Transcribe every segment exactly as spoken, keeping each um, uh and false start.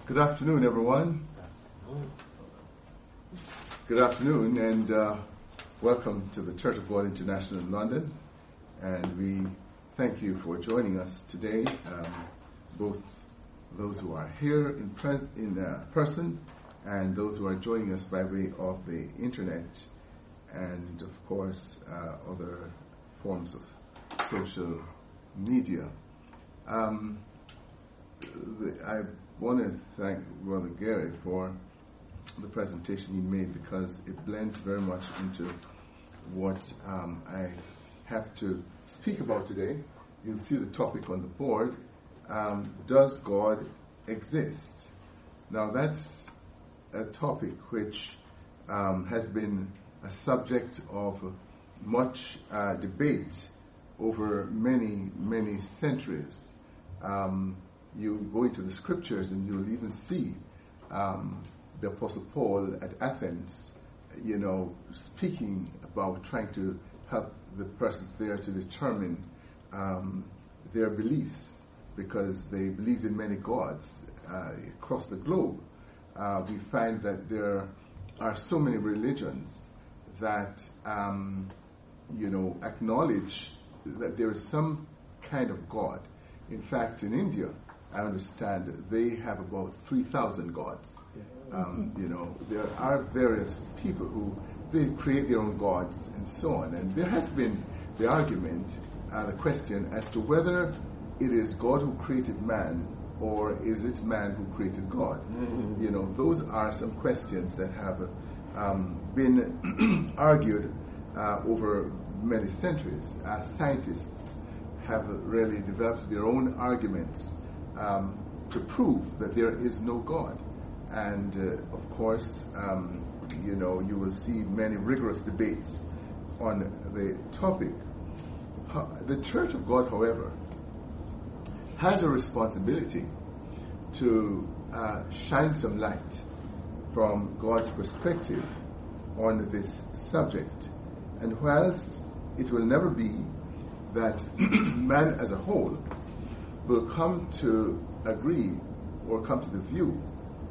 Good afternoon, everyone. Good afternoon, and uh, welcome to the Church of God International in London. And we thank you for joining us today, um, both those who are here in, pre- in uh, person and those who are joining us by way of the internet and, of course, uh, other forms of social media. Um, the, I want to thank Brother Gary for the presentation he made because it blends very much into what um, I have to speak about today. You'll see the topic on the board. Um, does God exist? Now that's a topic which um, has been a subject of much uh, debate over many, many centuries. Um, you go into the scriptures and you'll even see um, the Apostle Paul at Athens, you know, speaking about trying to help the persons there to determine um, their beliefs, because they believed in many gods uh, across the globe. Uh, we find that there are so many religions that, um, you know, acknowledge that there is some kind of God. In fact, in India, I understand they have about three thousand gods. Um, you know, there are various people who they create their own gods and so on. And there has been the argument, uh, the question as to whether it is God who created man or is it man who created God. Mm-hmm. You know, those are some questions that have um, been argued uh, over many centuries. Uh, scientists have really developed their own arguments um, to prove that there is no God. And, uh, of course, um, you know, you will see many rigorous debates on the topic. The Church of God, however, has a responsibility to uh, shine some light from God's perspective on this subject. And whilst it will never be that man as a whole will come to agree or come to the view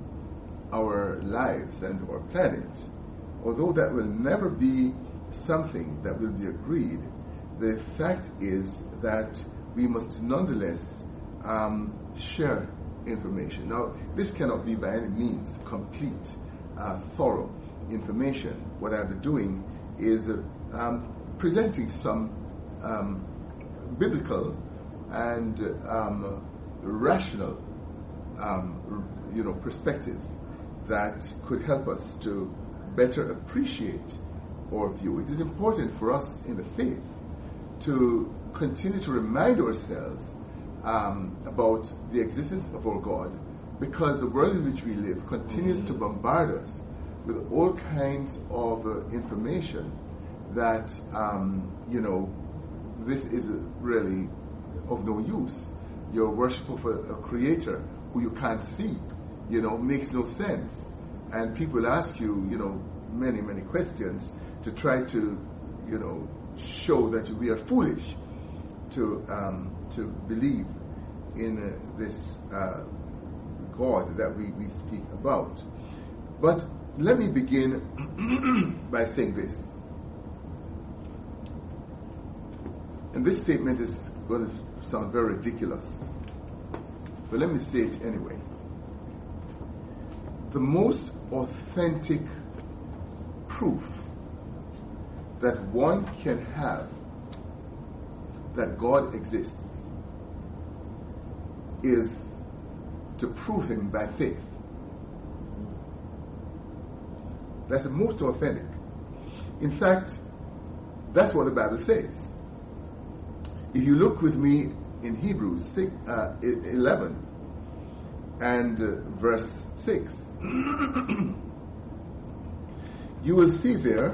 our lives and our planet, although that will never be something that will be agreed, the fact is that we must nonetheless um, share information. Now, this cannot be by any means complete, uh, thorough information. What I'll be doing is uh, um, presenting some um, biblical and um, rational, um, you know, perspectives that could help us to better appreciate our view. It is important for us in the faith to continue to remind ourselves um, about the existence of our God, because the world in which we live continues to bombard us with all kinds of uh, information that, um, you know, this is really of no use. Your worship of a, a creator who you can't see, you know, makes no sense. And people ask you, you know, many, many questions to try to, you know, show that we are foolish to um, to believe in uh, this uh, God that we, we speak about. But let me begin by saying this. And this statement is going to sound very ridiculous, but let me say it anyway. The most authentic proof that one can have that God exists is to prove him by faith. That's the most authentic. In fact, that's what the Bible says. If you look with me in Hebrews six, uh, eleven and uh, verse six, you will see there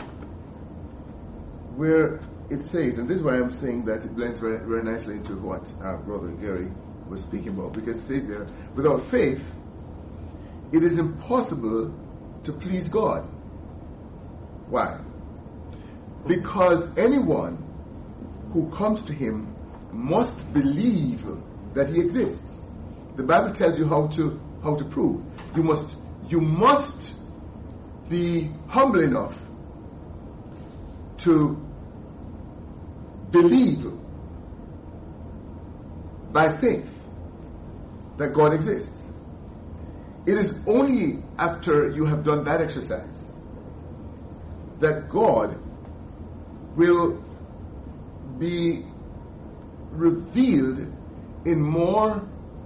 where it says, and this is why I'm saying that it blends very, very nicely into what uh, Brother Gary was speaking about, because it says there, without faith, it is impossible to please God. Why? Because anyone who comes to him must believe that he exists. The Bible tells you how to how to prove. You must, you must be humble enough to believe by faith that God exists. It is only after you have done that exercise that God will be revealed in more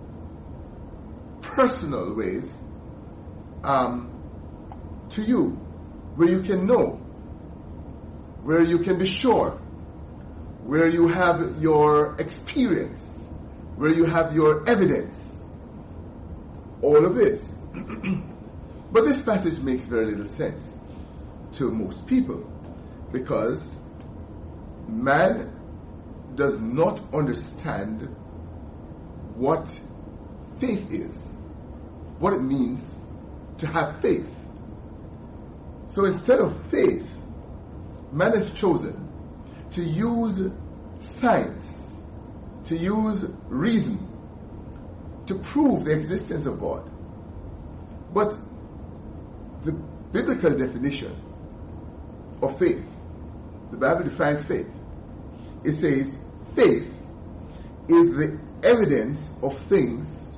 personal ways um, to you, where you can know, where you can be sure, where you have your experience, where you have your evidence, all of this. But this passage makes very little sense to most people, because man does not understand what faith is, what it means to have faith. So instead of faith, man has chosen to use science, to use reason, to prove the existence of God. But the biblical definition of faith, the Bible defines faith. It says, faith is the evidence of things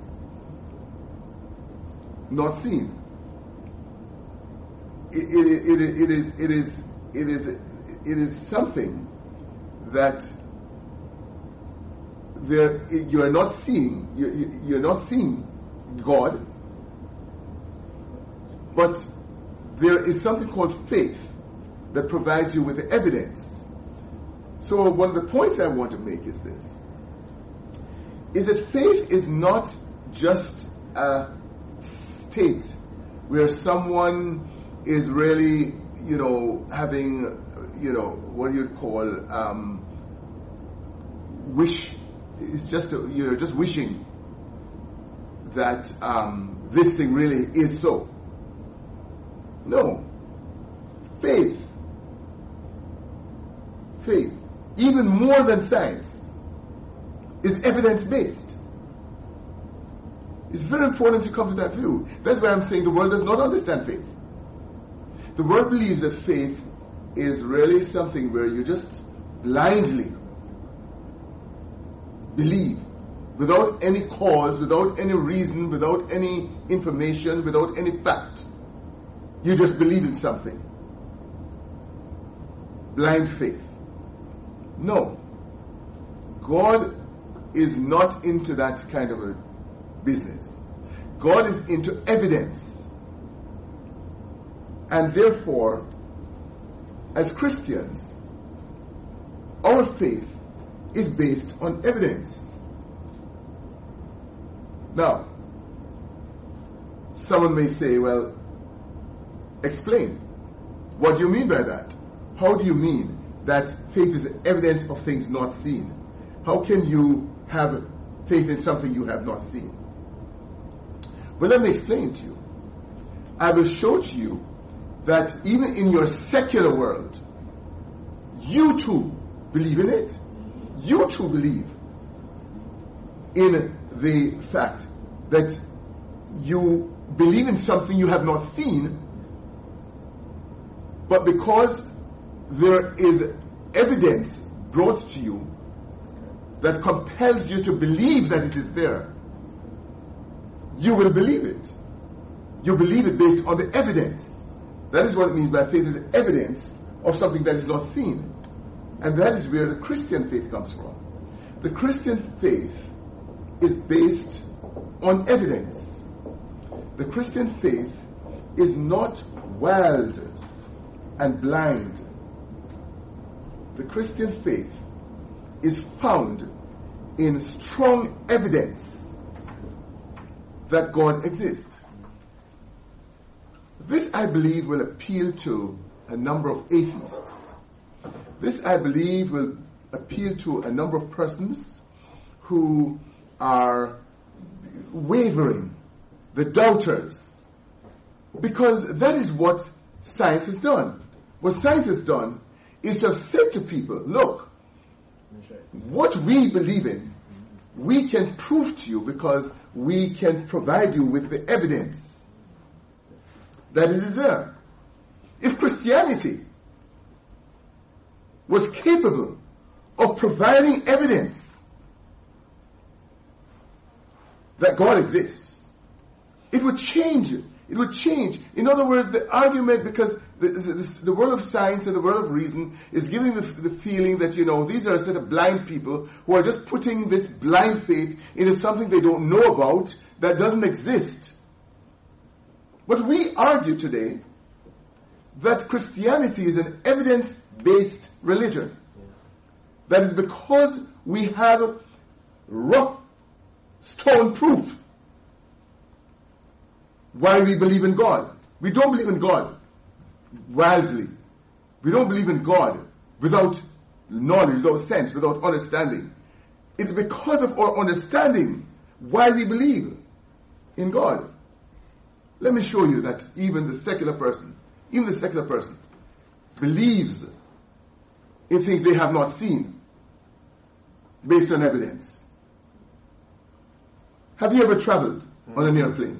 not seen. It, it, it, it is it is it is it is something that there you are not seeing. You, you're not seeing God, but there is something called faith that provides you with the evidence. So one of the points I want to make is this, is that faith is not just a state where someone is really, you know, having, you know, what do you call, um, wish, it's just, a, you're just wishing that um, this thing really is so. No. Faith, faith, even more than science, is evidence-based. It's very important to come to that view. That's why I'm saying the world does not understand faith. The world believes that faith is really something where you just blindly believe, without any cause, without any reason, without any information, without any fact. You just believe in something. Blind faith. No. God is not into that kind of a business. God is into evidence. And therefore, as Christians, our faith is based on evidence. Now, someone may say, well, explain. What do you mean by that? How do you mean that faith is evidence of things not seen? How can you have faith in something you have not seen? Well, let me explain to you. I will show to you that even in your secular world, you too believe in it. You too believe in the fact that you believe in something you have not seen, but because there is evidence brought to you that compels you to believe that it is there, you will believe it. You believe it based on the evidence. That is what it means by faith, is evidence of something that is not seen. And that is where the Christian faith comes from. The Christian faith is based on evidence. The Christian faith is not wild and blind. The Christian faith is found in strong evidence that God exists. This, I believe, will appeal to a number of atheists. This, I believe, will appeal to a number of persons who are wavering, the doubters, because that is what science has done. What science has done is to have said to people, look, what we believe in we can prove to you because we can provide you with the evidence that it is there. If Christianity was capable of providing evidence that God exists, it would change it. It would change. In other words, the argument, because the, the, the world of science and the world of reason is giving the, the feeling that, you know, these are a set of blind people who are just putting this blind faith into something they don't know about that doesn't exist. But we argue today that Christianity is an evidence-based religion. That is because we have rock stone proof why we believe in God. We don't believe in God wildly. We don't believe in God without knowledge, without sense, without understanding. It's because of our understanding why we believe in God. Let me show you that even the secular person, even the secular person believes in things they have not seen based on evidence. Have you ever traveled on an airplane?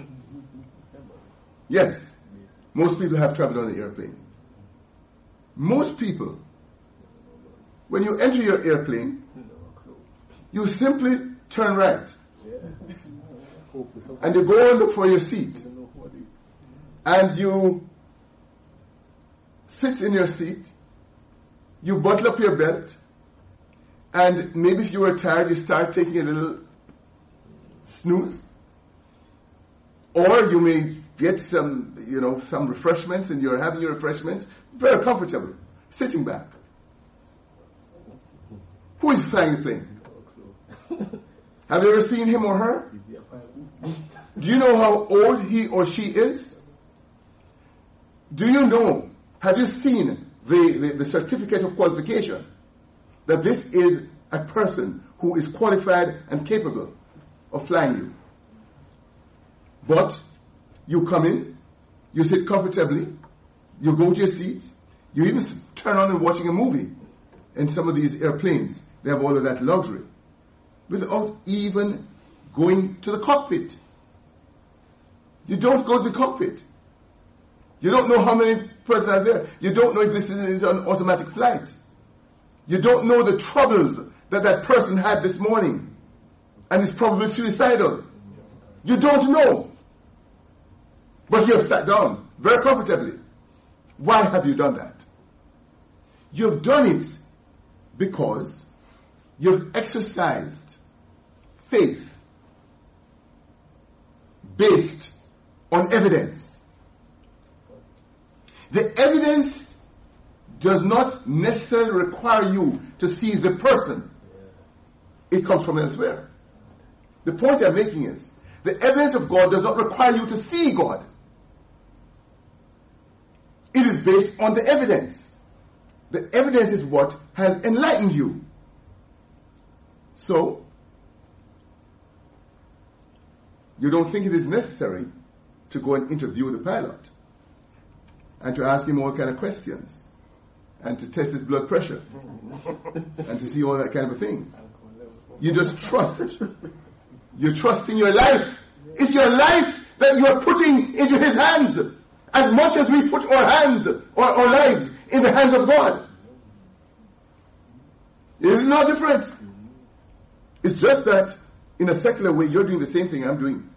Yes. Most people have traveled on an airplane. Most people, when you enter your airplane, you simply turn right. And you go and look for your seat. And you sit in your seat. You buckle up your belt. And maybe if you were tired, you start taking a little snooze. Or you may get some, you know, some refreshments, and you're having your refreshments very comfortable, sitting back. Who is flying the plane? Have you ever seen him or her? Do you know how old he or she is? Do you know, have you seen the, the, the certificate of qualification? That this is a person who is qualified and capable of flying you. But you come in, you sit comfortably, you go to your seat, you even turn on and watching a movie in some of these airplanes. They have all of that luxury without even going to the cockpit. You don't go to the cockpit. You don't know how many persons are there. You don't know if this is an automatic flight. You don't know the troubles that that person had this morning and is probably suicidal. You don't know. But you have sat down very comfortably. Why have you done that? You've done it because you've exercised faith based on evidence. The evidence does not necessarily require you to see the person. It comes from elsewhere. The point I'm making is, the evidence of God does not require you to see God. It is based on the evidence. The evidence is what has enlightened you. So, you don't think it is necessary to go and interview the pilot and to ask him all kind of questions and to test his blood pressure and to see all that kind of a thing. You just trust. You trust in your life. It's your life that you are putting into his hands as much as we put our hands or our lives in the hands of God. It is no different. It's just that in a secular way you're doing the same thing I'm doing.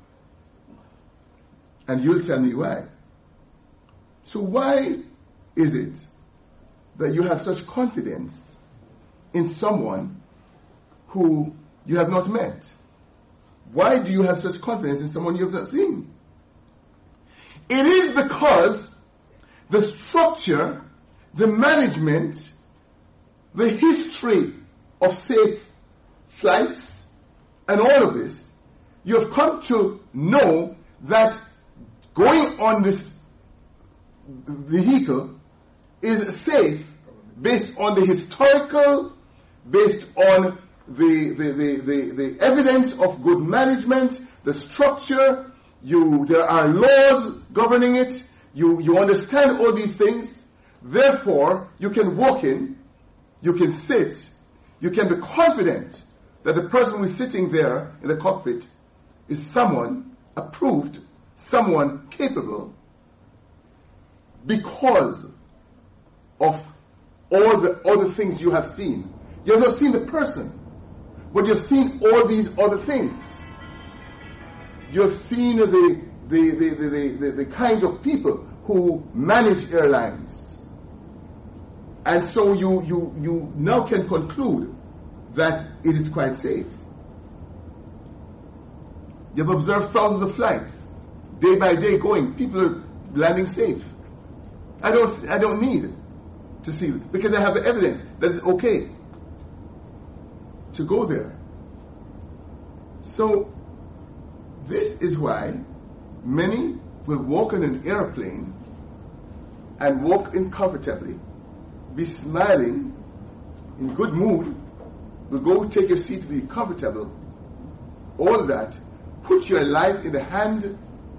And you'll tell me why. So why is it that you have such confidence in someone who you have not met? Why do you have such confidence in someone you have not seen? It is because the structure, the management, the history of safe flights, and all of this, you have come to know that going on this vehicle is safe based on the historical, based on the, the, the, the, the evidence of good management, the structure. You, there are laws governing it. You, you understand all these things. Therefore, you can walk in, you can sit, you can be confident that the person who is sitting there in the cockpit is someone approved, someone capable, because of all the other things you have seen. You have not seen the person, but you have seen all these other things. You have seen the the, the, the, the, the, the kind of people who manage airlines. And so you, you, you now can conclude that it is quite safe. You've observed thousands of flights, day by day going. People are landing safe. I don't, I don't need to see it, because I have the evidence that it's okay to go there. So, this is why many will walk in an airplane and walk in comfortably, be smiling, in good mood, will go take your seat to be comfortable, all that, put your life in the hand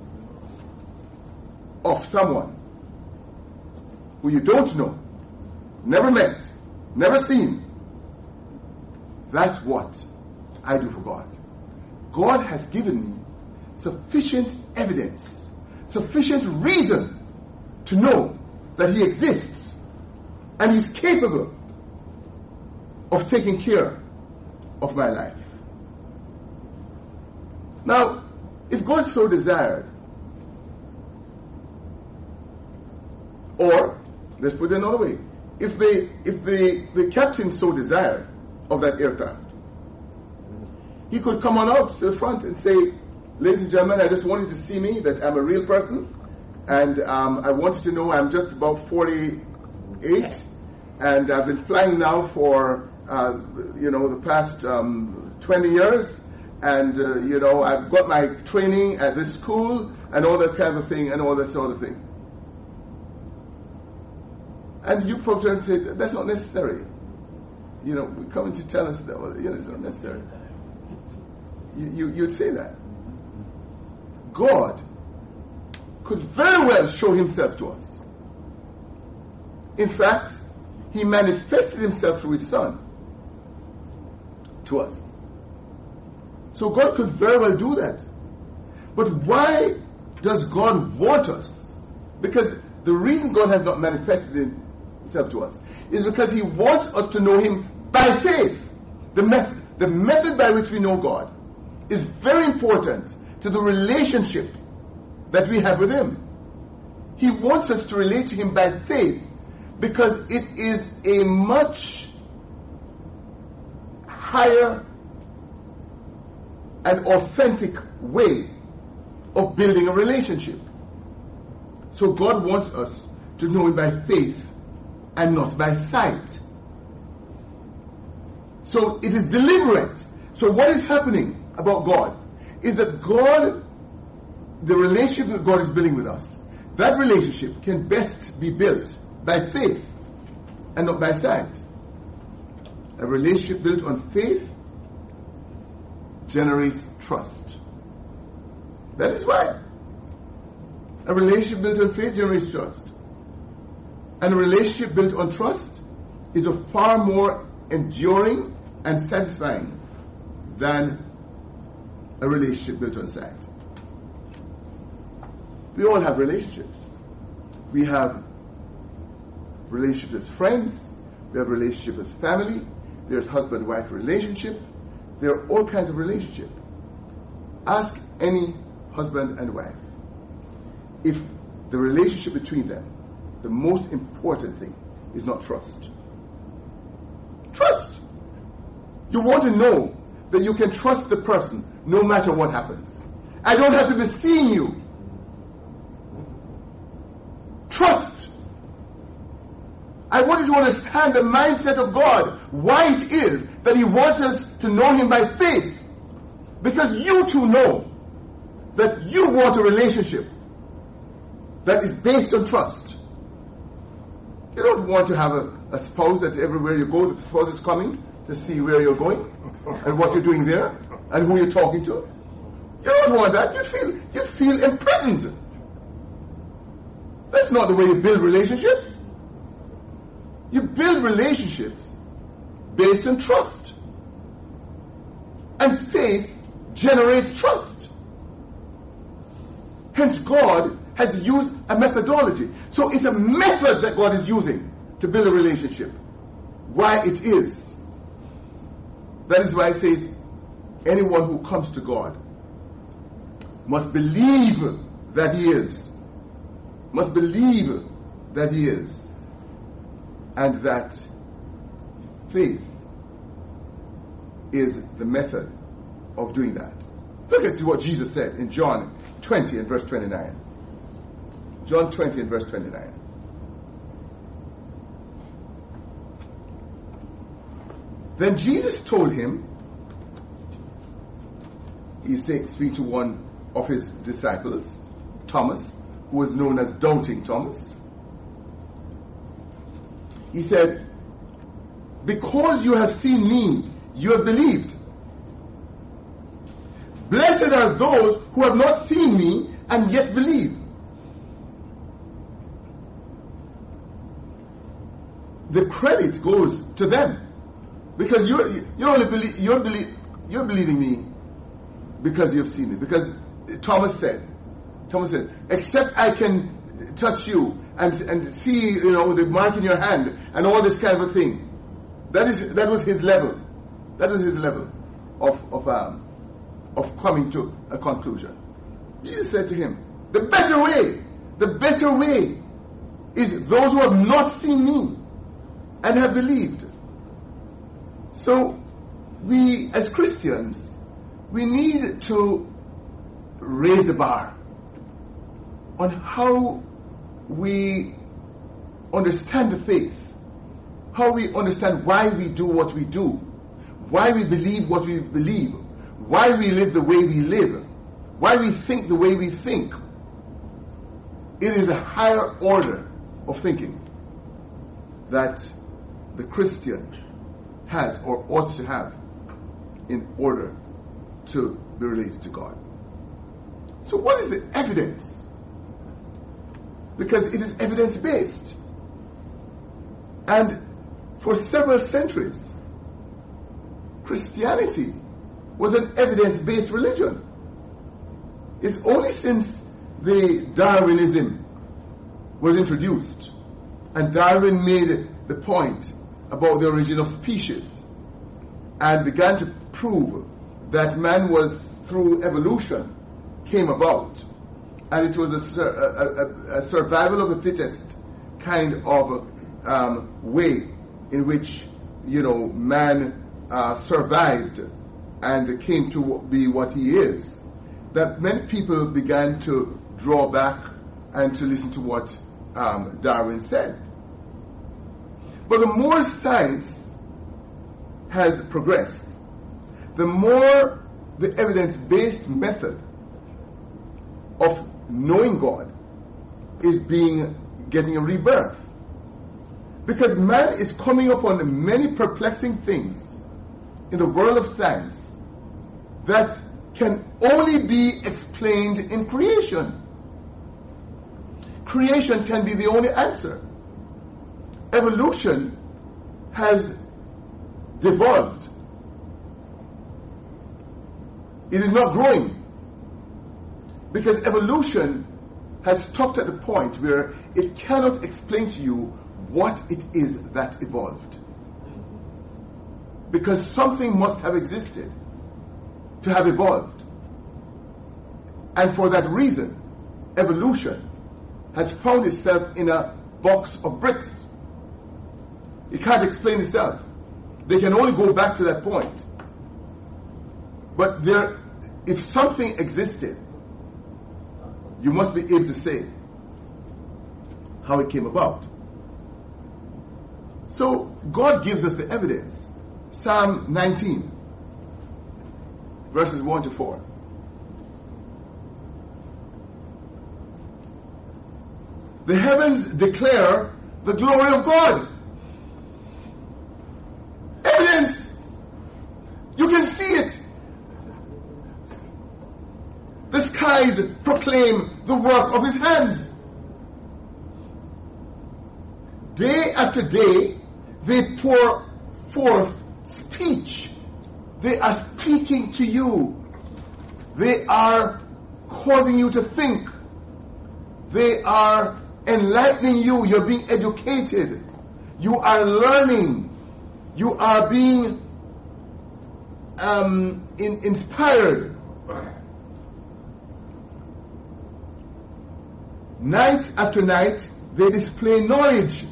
of someone who you don't know, never met, never seen. That's what I do for God. God has given me sufficient evidence, sufficient reason to know that He exists and He's capable of taking care of my life. Now, if God so desired, or let's put it another way, if the if the, the captain so desired of that aircraft, he could come on out to the front and say, ladies and gentlemen, I just wanted to see me, that I'm a real person, and um, I wanted to know I'm just about forty-eight, and I've been flying now for uh, you know the past um, twenty years, and uh, you know I've got my training at this school and all that kind of thing and all that sort of thing. And you probably say that's not necessary. You know, we're coming to tell us that, well, you know, it's not necessary. You, you, you'd say that. God could very well show Himself to us. In fact, He manifested Himself through His Son to us. So God could very well do that. But why does God want us? Because the reason God has not manifested Himself to us is because He wants us to know Him by faith. The method, the method by which we know God is very important to the relationship that we have with Him. He wants us to relate to Him by faith because it is a much higher and authentic way of building a relationship. So God wants us to know Him by faith and not by sight. So it is deliberate. So what is happening about God is that God, the relationship that God is building with us, that relationship can best be built by faith and not by sight. A relationship built on faith generates trust. That is why. A relationship built on faith generates trust. And a relationship built on trust is a far more enduring and satisfying than a relationship built on sight. We all have relationships. We have relationships as friends. We have relationships as family. There's husband-wife relationship. There are all kinds of relationships. Ask any husband and wife if the relationship between them, the most important thing is not trust. Trust. You want to know that you can trust the person no matter what happens. I don't have to be seeing you. Trust. I want you to understand the mindset of God, why it is that He wants us to know Him by faith. Because you too know that you want a relationship that is based on trust. You don't want to have a, a spouse that everywhere you go, the spouse is coming to see where you're going and what you're doing there and who you're talking to. You don't want that. You feel, you feel imprisoned. That's not the way you build relationships. You build relationships based on trust. faith generates trust. Hence, God has used a methodology. So it's a method that God is using to build a relationship. Why it is. That is why it says, anyone who comes to God must believe that He is. Must believe that He is. And that faith is the method of doing that. Look at what Jesus said in John twenty and verse twenty-nine. John twenty and verse twenty-nine. Then Jesus told him, he speaks to one of his disciples, Thomas, who was known as Doubting Thomas. He said, because you have seen me, you have believed. Blessed are those who have not seen me and yet believe. The credit goes to them, because you're you only believe you're believe you're believing me because you've seen me. Because Thomas said, Thomas said, except I can touch you and and see, you know, the mark in your hand and all this kind of a thing. That is that was his level. That was his level of of um of coming to a conclusion. Jesus said to him, the better way, the better way is those who have not seen me and have believed. So we as Christians, we need to raise the bar on how we understand the faith, how we understand why we do what we do, why we believe what we believe, why we live the way we live, why we think the way we think. It is a higher order of thinking that the Christian has or ought to have in order to be related to God. So what is the evidence? Because it is evidence-based. And for several centuries, Christianity was an evidence-based religion. It's only since the Darwinism was introduced and Darwin made the point about the origin of species and began to prove that man was, through evolution, came about, and it was a, sur- a, a, a survival of the fittest kind of um, way in which, you know, man uh, survived and came to be what he is, that many people began to draw back and to listen to what um, Darwin said. But the more science has progressed, the more the evidence-based method of knowing God is being getting a rebirth. Because man is coming upon many perplexing things in the world of science that can only be explained in creation. Creation can be the only answer. Evolution has devolved. It is not growing. Because evolution has stopped at the point where it cannot explain to you what it is that evolved. Because something must have existed to have evolved. And for that reason, evolution has found itself in a box of bricks. It can't explain itself. They can only go back to that point. But there, if something existed, you must be able to say how it came about. So God gives us the evidence. Psalm nineteen, verses one to four. The heavens declare the glory of God. Evidence. You can see it. The skies proclaim the work of his hands. Day after day, they pour forth speech They are speaking to you. They are causing you to think. They are enlightening you. You're being educated. You are learning. You are being um, in, inspired. Night after night, they display knowledge.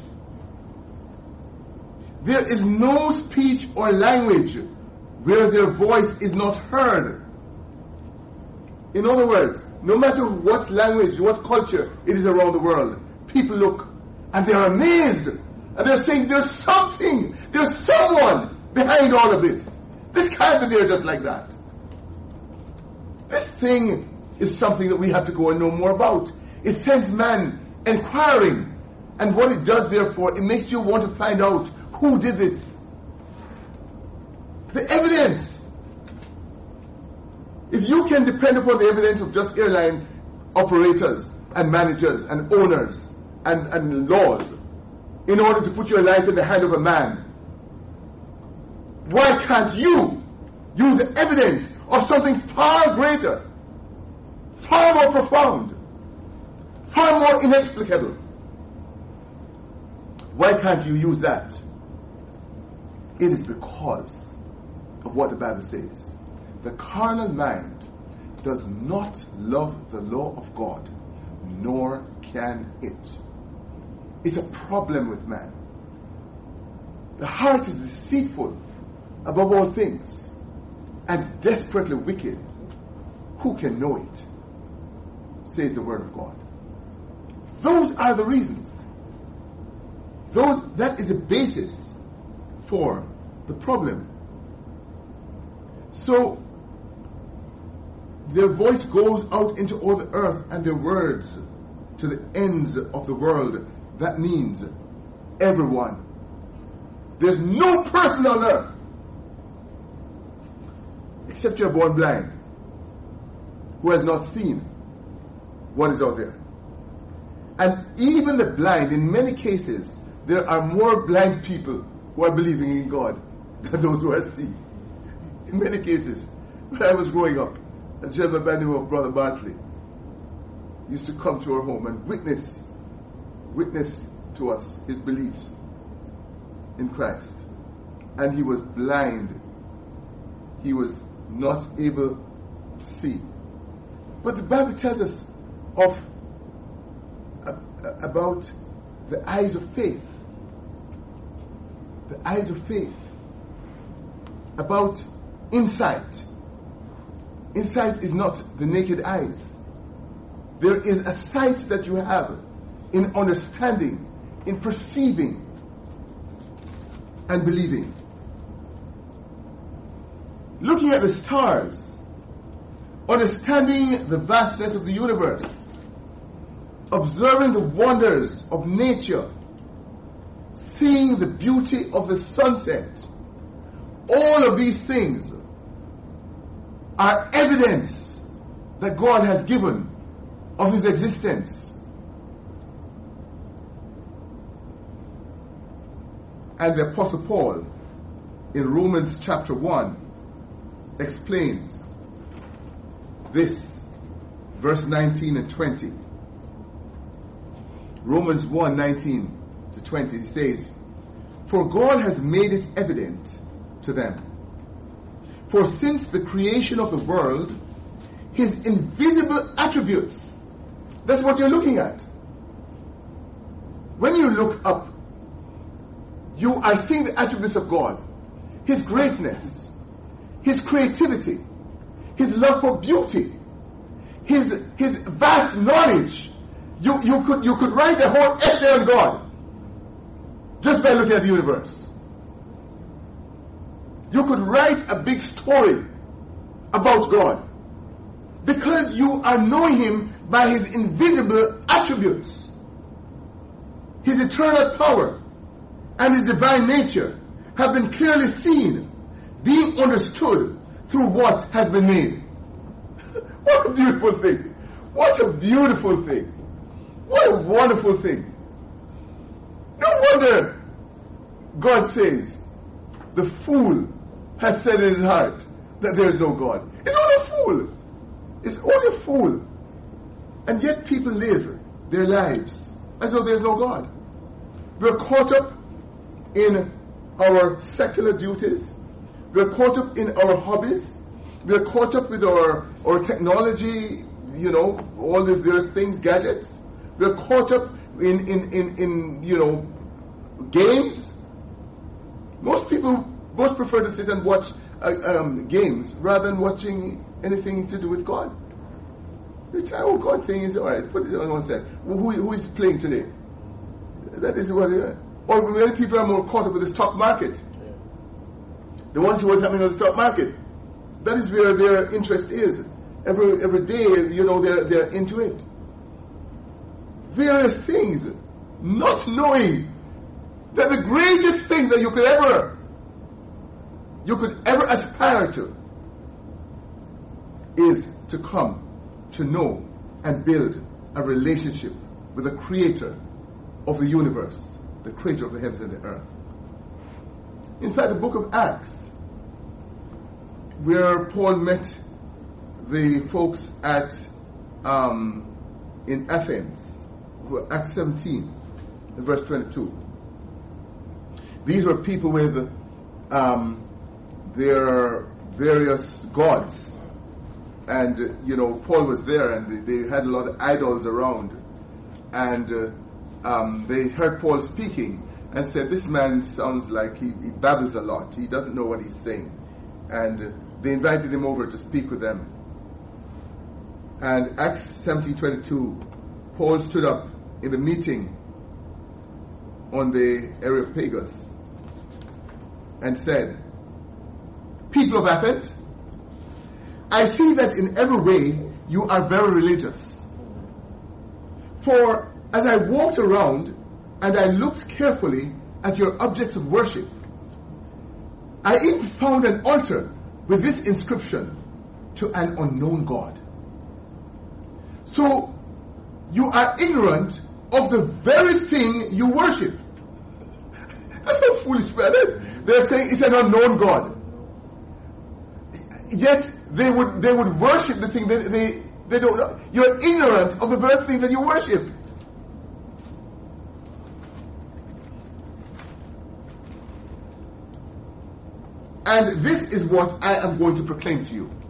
There is no speech or language where their voice is not heard. In other words, no matter what language, what culture it is around the world, people look and they are amazed. And they're saying there's something, there's someone behind all of this. This can't be there just like that. This thing is something that we have to go and know more about. It sends man inquiring. And what it does, therefore, it makes you want to find out who did this. The evidence. If you can depend upon the evidence of just airline operators and managers and owners and, and laws in order to put your life in the hand of a man, why can't you use the evidence of something far greater, far more profound, far more inexplicable? Why can't you use that? It is because of what the Bible says. The carnal mind does not love the law of God, nor can it. It's a problem with man. The heart is deceitful above all things and desperately wicked. Who can know it? Says the word of God. Those are the reasons. Those, that is the basis for the problem. So, their voice goes out into all the earth and their words to the ends of the world. That means everyone. There's no person on earth, except you're born blind, who has not seen what is out there. And even the blind, in many cases, there are more blind people who are believing in God than those who are seeing. In many cases, when I was growing up, a gentleman by the name of Brother Bartley used to come to our home and witness, witness to us his beliefs in Christ. And he was blind. He was not able to see. But the Bible tells us of uh, about the eyes of faith. The eyes of faith. About insight. Insight is not the naked eyes. There is a sight that you have in understanding, in perceiving, and believing. Looking at the stars, understanding the vastness of the universe, observing the wonders of nature, seeing the beauty of the sunset, all of these things are evidence that God has given of His existence. And the Apostle Paul in Romans chapter one explains this, verse nineteen and twenty. Romans one, nineteen to twenty, he says, "For God has made it evident to them. For since the creation of the world, His invisible attributes," that's what you're looking at. When you look up, you are seeing the attributes of God. His greatness, His creativity, His love for beauty, His His vast knowledge. You, you could you could write a whole essay on God just by looking at the universe. You could write a big story about God because you are knowing Him by His invisible attributes. His eternal power and His divine nature have been clearly seen, being understood through what has been made. What a beautiful thing. What a beautiful thing. What a wonderful thing. No wonder God says, the fool has said in his heart that there is no God. It's only a fool. It's only a fool. And yet people live their lives as though there is no God. We're caught up in our secular duties. We're caught up in our hobbies. We're caught up with our, our technology, you know, all these various things, gadgets. We're caught up in, in, in, in you know, games. Most people most prefer to sit and watch uh, um, games rather than watching anything to do with God. The whole God thing is, all right, put it on one side. Who, who is playing today? That is what, uh, or many people are more caught up with the stock market. The ones who are happening on the stock market. That is where their interest is. Every every day, you know, they're, they're into it. Various things, not knowing that the greatest thing that you could ever, you could ever aspire to is to come to know and build a relationship with the creator of the universe, the creator of the heavens and the earth. In fact, the book of Acts, where Paul met the folks at um, in Athens, Acts seventeen, verse twenty-two. These were people with um, their various gods, and uh, you know, Paul was there, and they, they had a lot of idols around, and uh, um, they heard Paul speaking and said, "This man sounds like he, he babbles a lot. He doesn't know what he's saying." And uh, they invited him over to speak with them. And Acts seventeen twenty-two, Paul stood up in the meeting on the Areopagus and said, "People of Athens, I see that in every way you are very religious. For as I walked around and I looked carefully at your objects of worship, I even found an altar with this inscription, to an unknown God. So you are ignorant of the very thing you worship." That's how foolish that is. They're saying it's an unknown God. Yet they would they would worship the thing that they, they don't know. You're ignorant of the very thing that you worship. And this is what I am going to proclaim to you.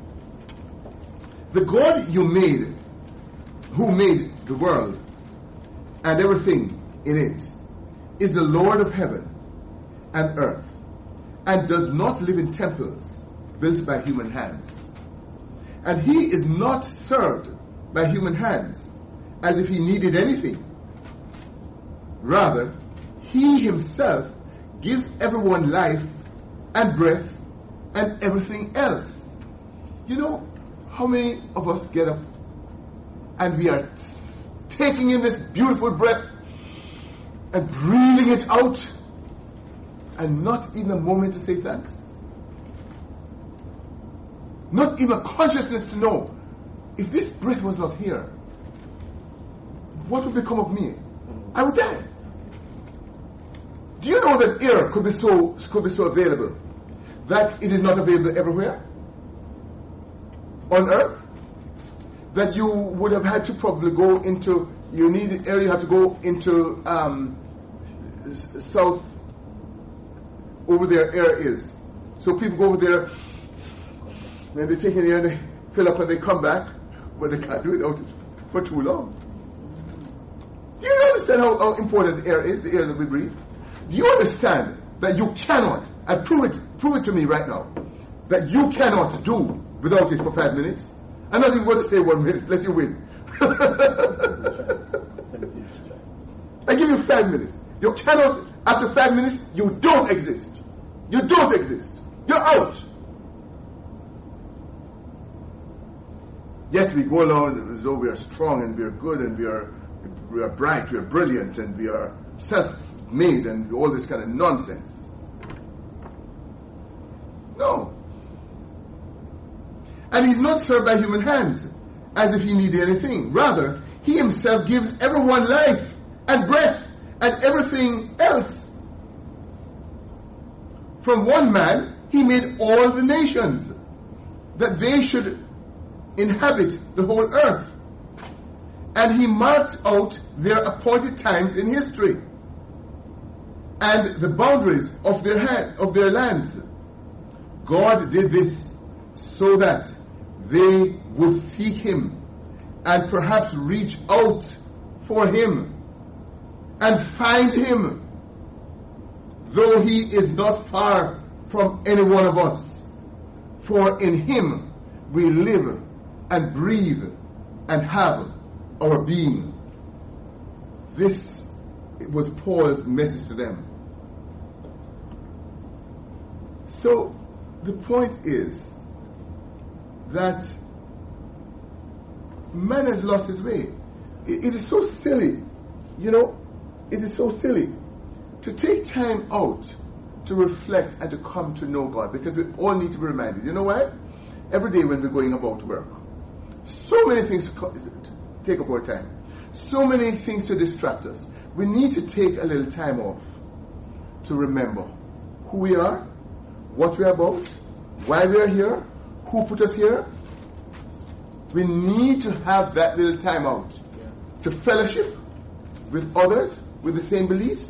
The God you made, who made the world and everything in it, is the Lord of heaven and earth, and does not live in temples built by human hands. And he is not served by human hands as if he needed anything. Rather, he himself gives everyone life and breath and everything else. You know how many of us get up and we are taking in this beautiful breath and breathing it out and not even a moment to say thanks? Not even a consciousness to know, if this breath was not here, what would become of me? I would die. Do you know that air could be so could be so available that it is not available everywhere on earth? That you would have had to probably go into, you need an area, you have to go into um, south, over there air is. So people go over there, when they take in the air, they fill up and they come back, but they can't do it out for too long. Do you understand how, how important the air is, the air that we breathe? Do you understand that you cannot, and prove it, prove it to me right now, that you cannot do without it for five minutes? I'm not even going to say one minute, let you win. I give you five minutes. You cannot, after five minutes, you don't exist. You don't exist. You're out. Yet we go along as though we are strong and we are good and we are we are bright, we are brilliant, and we are self-made and all this kind of nonsense. No. And he's not served by human hands, as if he needed anything. Rather, he himself gives everyone life and breath and everything else. From one man He made all the nations that they should inhabit the whole earth. And he marked out their appointed times in history and the boundaries of their hand, of their lands. God did this so that they would seek him and perhaps reach out for him and find him, though he is not far from any one of us. For in him we live and breathe and have our being. This was Paul's message to them. So the point is that man has lost his way. It, it is so silly, you know, it is so silly to take time out to reflect and to come to know God, because we all need to be reminded. You know why? Every day when we're going about work, so many things take up our time, so many things to distract us. We need to take a little time off to remember who we are, what we are about, why we are here, who put us here. We need to have that little time out to fellowship with others with the same beliefs.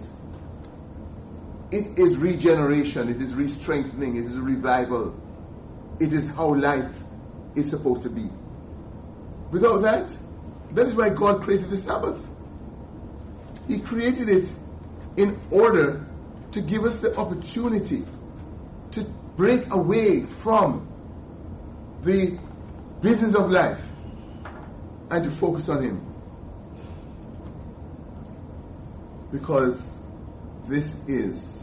It is regeneration, it is re-strengthening, it is a revival. It is how life is supposed to be. Without that, that is why God created the Sabbath. He created it in order to give us the opportunity to break away from the business of life and to focus on him. Because this is,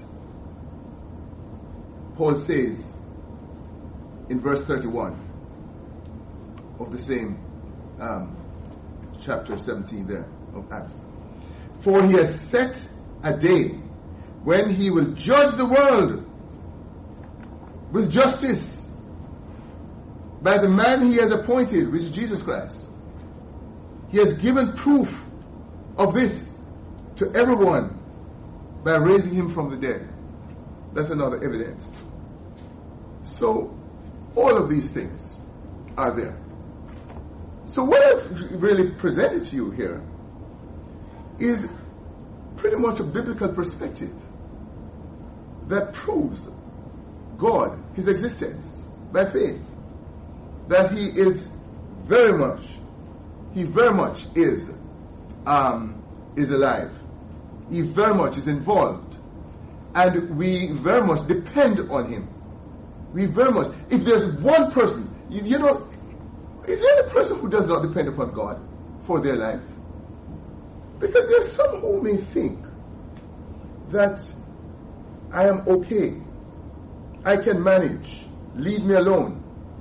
Paul says in verse thirty-one of the same um, chapter seventeen there of Acts. For he has set a day when he will judge the world with justice by the man he has appointed, which is Jesus Christ. He has given proof of this to everyone by raising him from the dead. That's another evidence. So, all of these things are there. So what I've really presented to you here is pretty much a biblical perspective that proves God, his existence, by faith. That he is very much, he very much is, um, is alive. He very much is involved. And we very much depend on him. We very much, if there's one person, you, you know, is there a person who does not depend upon God for their life? Because there's some who may think that I am okay, I can manage, leave me alone.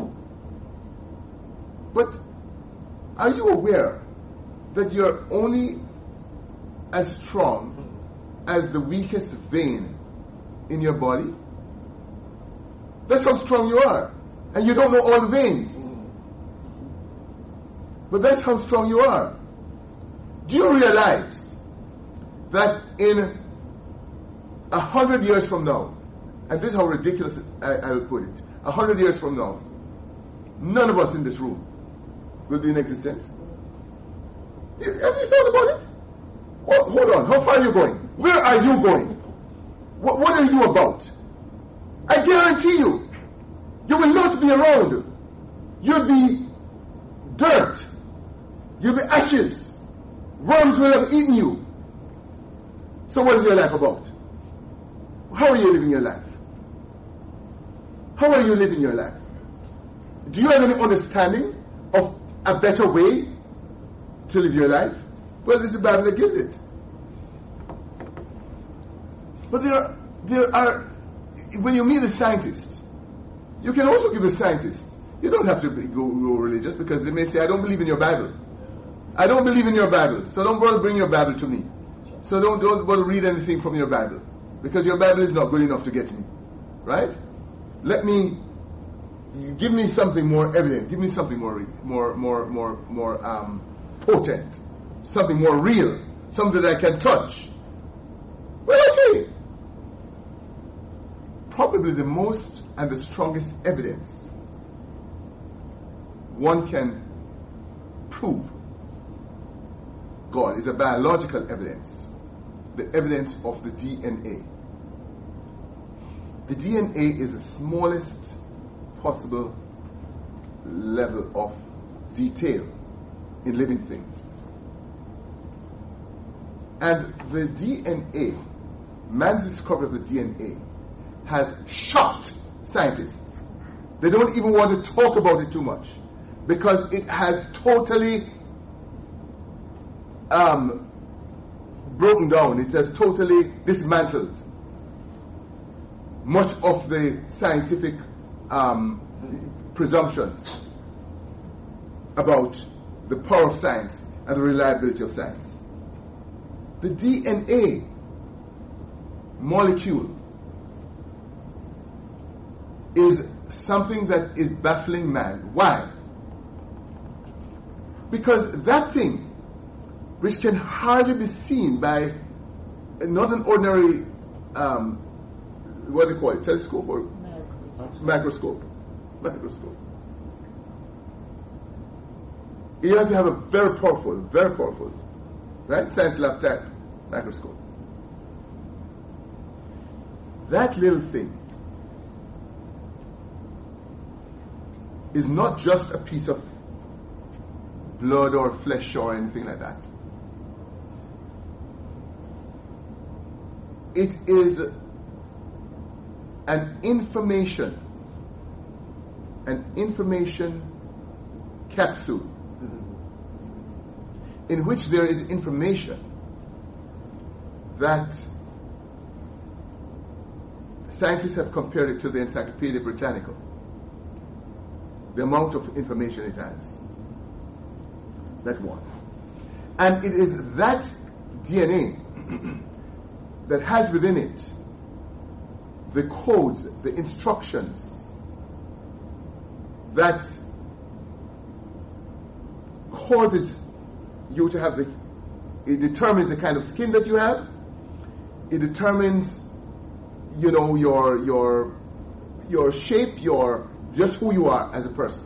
But are you aware that you're only as strong as the weakest vein in your body? That's how strong you are. And you don't know all the veins. But that's how strong you are. Do you realize that in a hundred years from now, and this is how ridiculous I, I will put it, a hundred years from now, none of us in this room will be in existence? Have you thought about it? Hold, hold on, how far are you going? Where are you going? What, what are you about? I guarantee you, you will not be around. You'll be dirt. You'll be ashes. Worms will have eaten you. So what is your life about? How are you living your life? How are you living your life? Do you have any understanding of a better way to live your life? Well, it's the Bible that gives it. But there are, there are, when you meet a scientist, you can also give a scientist. You don't have to be, go, go religious, because they may say, I don't believe in your Bible. I don't believe in your Bible, so don't bother bring your Bible to me. So don't, don't bother read anything from your Bible, because your Bible is not good enough to get me. Right? Let me, give me something more evident. Give me something more, more, more, more, more um, potent. Something more real. Something that I can touch. Well, okay. Problem probably the most and the strongest evidence one can prove God is a biological evidence, the evidence of the D N A. The D N A is the smallest possible level of detail in living things. And the D N A, man's discovery of the D N A, has shocked scientists. They don't even want to talk about it too much because it has totally um, broken down. It has totally dismantled much of the scientific um, presumptions about the power of science and the reliability of science. The D N A molecule is something that is baffling man. Why? Because that thing, which can hardly be seen by not an ordinary, um, what do you call it, telescope or microscope? Microscope. You have to have a very powerful, very powerful, right? Science lab type microscope. That little thing is not just a piece of blood or flesh or anything like that. It is an information, an information capsule in which there is information that scientists have compared it to the Encyclopedia Britannica. The amount of information it has. That one. And it is that D N A that has within it the codes, the instructions that causes you to have the, it determines the kind of skin that you have, it determines, you know, your your your shape, your just who you are as a person.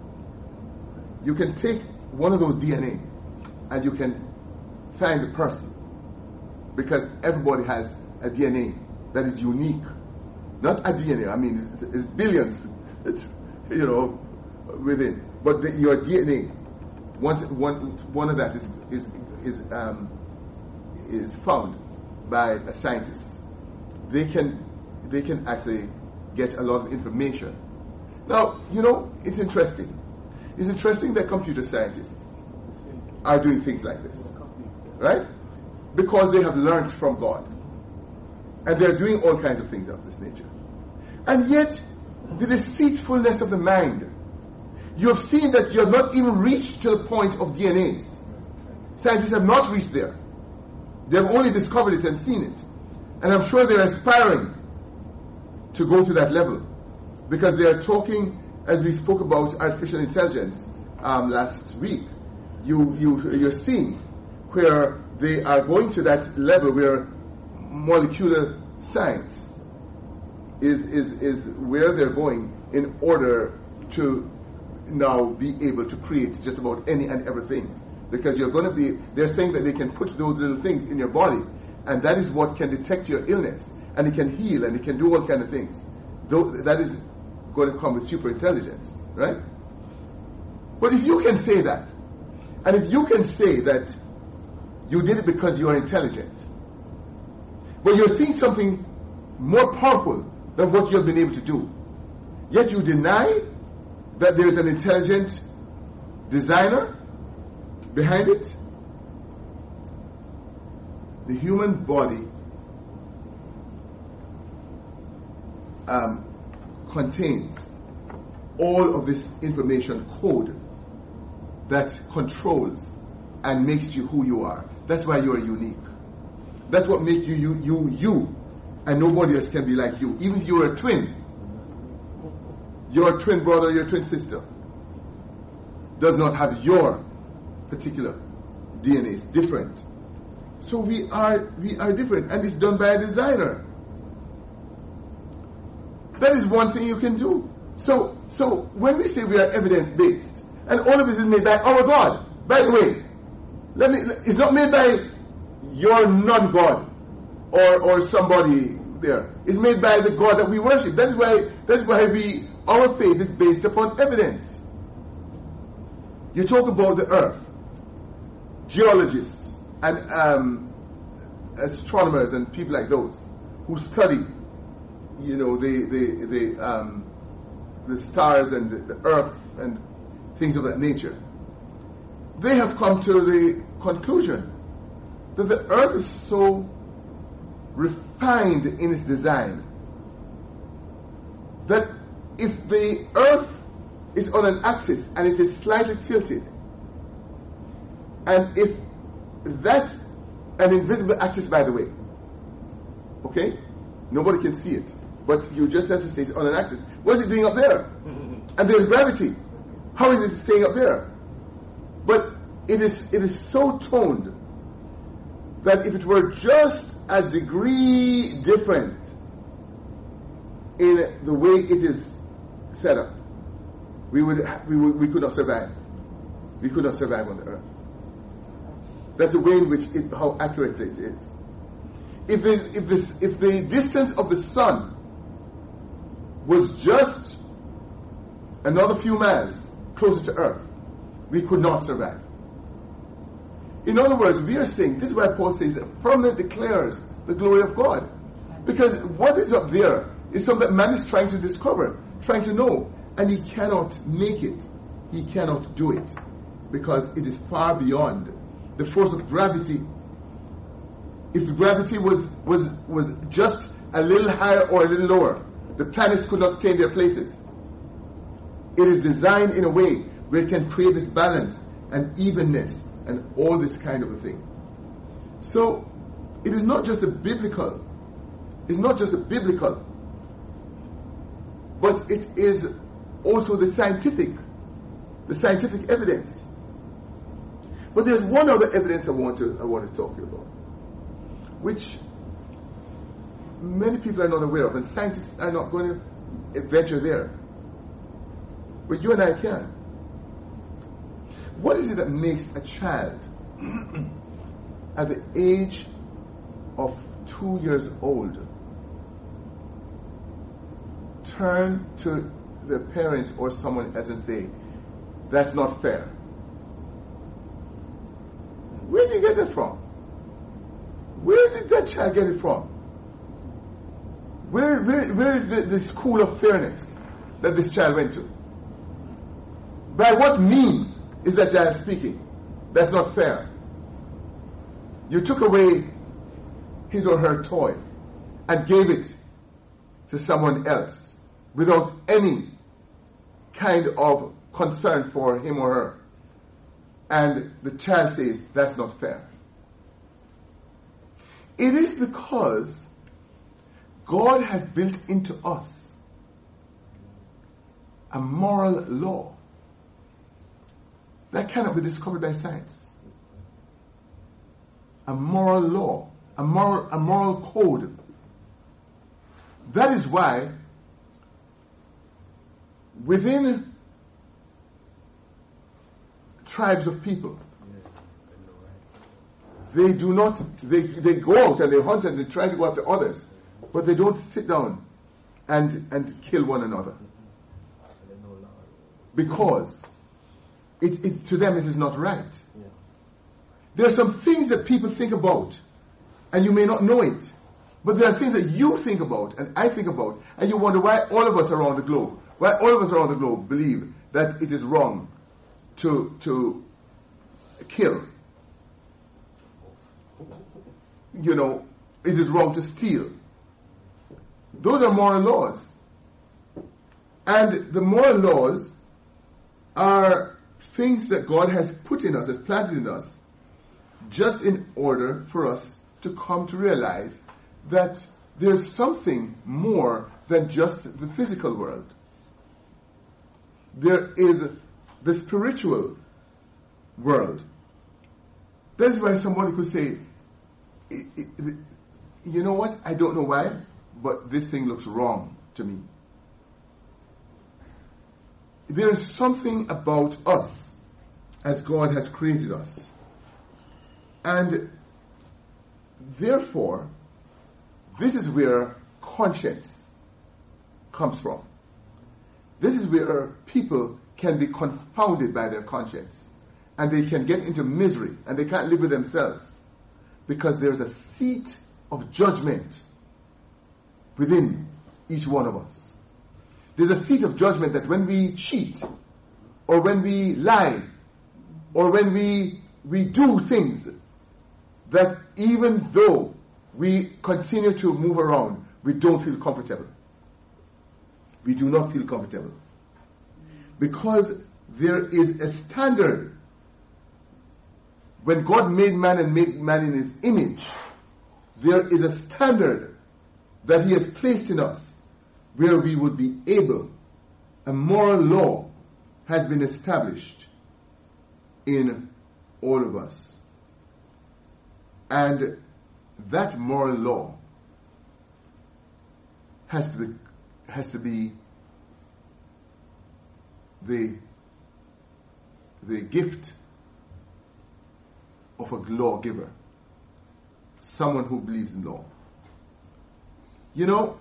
You can take one of those D N A and you can find the person, because everybody has a D N A that is unique. Not a D N A, I mean, it's, it's billions, it's, you know, within. But the, your D N A, once one one of that is is is um, is found by a scientist, they can they can actually get a lot of information. Now, you know, it's interesting. It's interesting that computer scientists are doing things like this, right? Because they have learned from God. And they're doing all kinds of things of this nature. And yet, the deceitfulness of the mind. You have seen that you have not even reached to the point of D N As. Scientists have not reached there. They have only discovered it and seen it. And I'm sure they're aspiring to go to that level. Because they are talking, as we spoke about artificial intelligence um, last week, you, you, you're seeing where they are going to that level where molecular science is, is, is where they're going in order to now be able to create just about any and everything. Because you're going to be, they're saying that they can put those little things in your body, and that is what can detect your illness, and it can heal, and it can do all kinds of things. Though that is going to come with super intelligence, right? But if you can say that, and if you can say that you did it because you are intelligent, but you're seeing something more powerful than what you have been able to do, yet you deny that there is an intelligent designer behind it. The human body um, contains all of this information code that controls and makes you who you are. That's why you are unique. That's what makes you you you you, and nobody else can be like you. Even if you're a twin, your twin brother, your twin sister does not have your particular D N A. It's different. So we are we are different, and it's done by a designer. That is one thing you can do. So, so when we say we are evidence-based, and all of this is made by our God, by the way, let me, it's not made by your non-God or, or somebody there. It's made by the God that we worship. That's why, that's why we, our faith is based upon evidence. You talk about the earth, geologists and um, astronomers and people like those who study, you know, the the the, um, the stars and the, the earth and things of that nature. They have come to the conclusion that the earth is so refined in its design that if the earth is on an axis and it is slightly tilted, and if that's an invisible axis, by the way, okay, nobody can see it, but you just have to say it's on an axis. What is it doing up there? And there's gravity. How is it staying up there? But it is it is so toned that if it were just a degree different in the way it is set up, we would we would we could not survive. We could not survive on the earth. That's the way in which it, how accurate it is. If the if this if the distance of the sun was just another few miles closer to Earth, we could not survive. In other words, we are saying, this is why Paul says that firmament declares the glory of God. Because what is up there is something that man is trying to discover, trying to know, and he cannot make it. He cannot do it. Because it is far beyond the force of gravity. If gravity was, was, was just a little higher or a little lower, the planets could not stay in their places. It is designed in a way where it can create this balance and evenness and all this kind of a thing. So, it is not just a biblical, it's not just a biblical, but it is also the scientific, the scientific evidence. But there's one other evidence I want to I want to talk to you about, which many people are not aware of, and scientists are not going to venture there. But you and I can. What is it that makes a child at the age of two years old turn to their parents or someone else and say, that's not fair? Where did you get that from? Where did that child get it from? Where, where, where is the, the school of fairness that this child went to? By what means is that child speaking? That's not fair. You took away his or her toy and gave it to someone else without any kind of concern for him or her. And the child says, that's not fair. It is because God has built into us a moral law that cannot be discovered by science. A moral law, a moral, a moral code. That is why within tribes of people, they do not, they, they go out and they hunt and they try to go after others, but they don't sit down and, and kill one another. Because it, it, to them it is not right. There are some things that people think about, and you may not know it, but there are things that you think about and I think about, and you wonder why all of us around the globe, why all of us around the globe believe that it is wrong to to kill. You know, it is wrong to steal. Those are moral laws. And the moral laws are things that God has put in us, has planted in us, just in order for us to come to realize that there's something more than just the physical world. There is the spiritual world. That's why somebody could say, you know what, I don't know why, but this thing looks wrong to me. there is something about us as God has created us. And therefore, this is where conscience comes from. This is where people can be confounded by their conscience. And they can get into misery and they can't live with themselves. Because there's a seat of judgment within each one of us. There's a seat of judgment that when we cheat, or when we lie, or when we, we do things that even though we continue to move around, we don't feel comfortable. We do not feel comfortable. Because there is a standard. When God made man and made man in his image, there is a standard that he has placed in us where we would be able, a moral law has been established in all of us. And that moral law has to be, has to be the, the gift of a lawgiver, someone who believes in law. You know,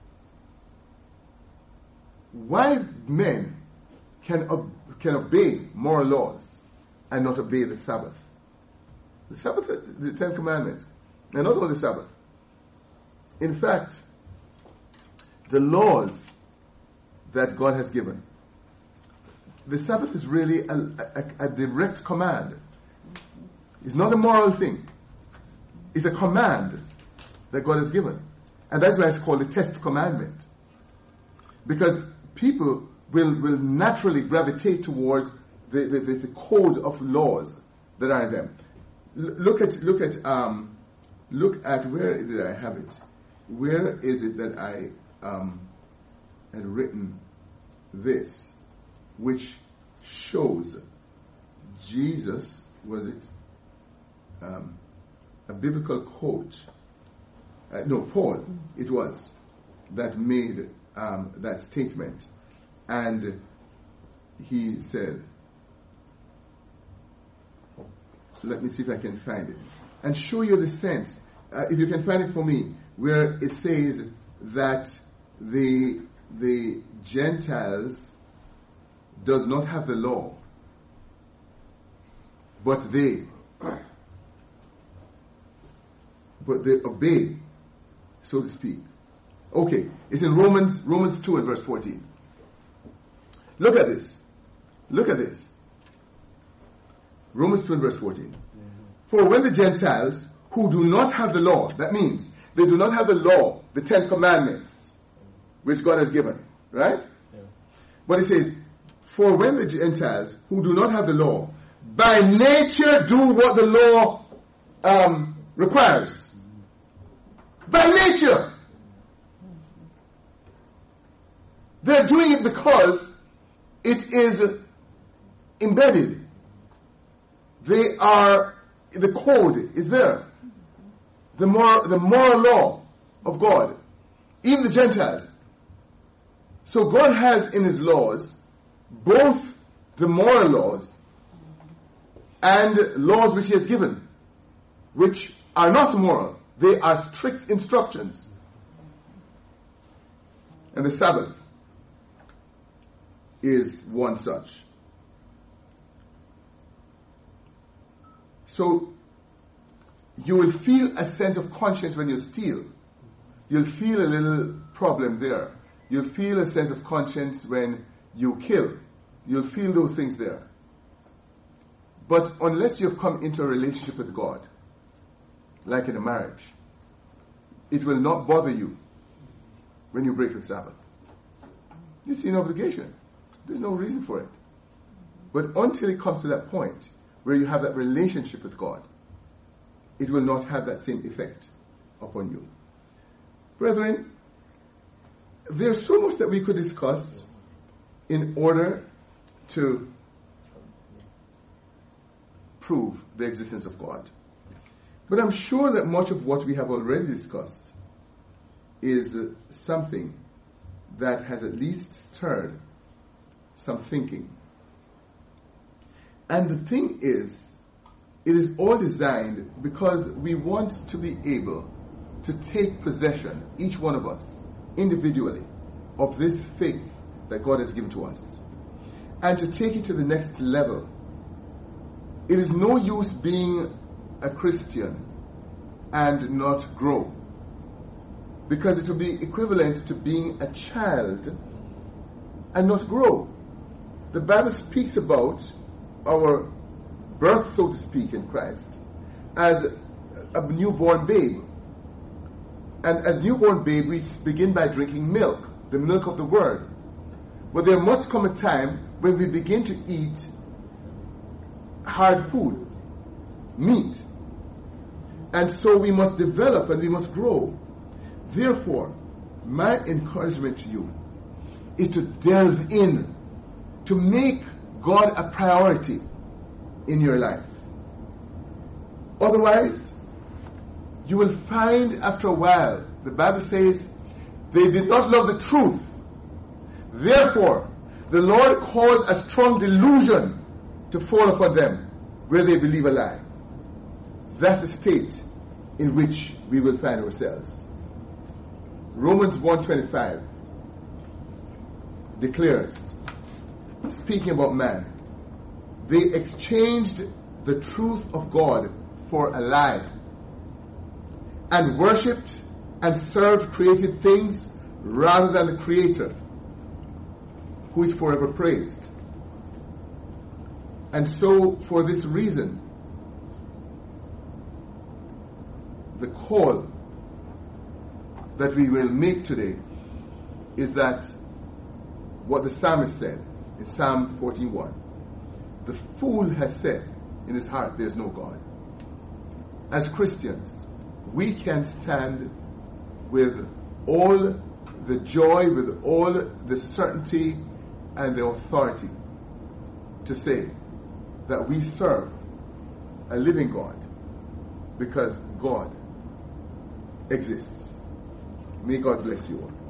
why men can, ob- can obey moral laws and not obey the Sabbath? The Sabbath, the Ten Commandments, and not only the Sabbath. In fact, the laws that God has given, the Sabbath is really a, a, a direct command. It's not a moral thing. It's a command that God has given. And that's why it's called the test commandment. Because people will, will naturally gravitate towards the, the, the code of laws that are in them. L- look at, look at, um, look at, where did I have it? Where is it that I um, had written this, which shows Jesus, was it? Um, a biblical quote, uh, no, Paul, it was, that made um, that statement. And he said, let me see if I can find it, and show you the sense, uh, if you can find it for me, where it says that the, the Gentiles does not have the law, but they but they obey, so to speak. Okay, it's in Romans Romans two and verse fourteen. Look at this. Look at this. Romans two and verse fourteen. For when the Gentiles who do not have the law, that means they do not have the law, the Ten Commandments, which God has given, right? Yeah. But it says, for when the Gentiles who do not have the law, by nature do what the law um, requires. By nature. They're doing it because it is embedded. They are, the code is there. The moral, the moral law of God. Even the Gentiles. So God has in his laws both the moral laws and laws which he has given, which are not moral. They are strict instructions. And the Sabbath is one such. So you will feel a sense of conscience when you steal. You'll feel a little problem there. You'll feel a sense of conscience when you kill. You'll feel those things there. But unless you've come into a relationship with God, like in a marriage, it will not bother you when you break the Sabbath. You see an obligation. There's no reason for it. But until it comes to that point where you have that relationship with God, it will not have that same effect upon you. Brethren, there's so much that we could discuss in order to prove the existence of God. But I'm sure that much of what we have already discussed is uh, something that has at least stirred some thinking. And the thing is, it is all designed because we want to be able to take possession, each one of us, individually, of this faith that God has given to us, and to take it to the next level. It is no use being a Christian and not grow, because it will be equivalent to being a child and not grow. The Bible speaks about our birth, so to speak, in Christ as a newborn babe. And as newborn babe, we begin by drinking milk, the milk of the Word. But there must come a time when we begin to eat hard food, meat. And so we must develop and we must grow. Therefore, my encouragement to you is to delve in, to make God a priority in your life. Otherwise, you will find after a while, the Bible says, they did not love the truth. Therefore, the Lord caused a strong delusion to fall upon them where they believe a lie. That's the state in which we will find ourselves. Romans one twenty-five declares, speaking about man, they exchanged the truth of God for a lie, and worshipped and served created things rather than the Creator, who is forever praised. And so, for this reason, the call that we will make today is that what the psalmist said in Psalm fourteen one, the fool has said in his heart, there's no God. As Christians, we can stand with all the joy, with all the certainty and the authority to say that we serve a living God, because God exists. May God bless you all.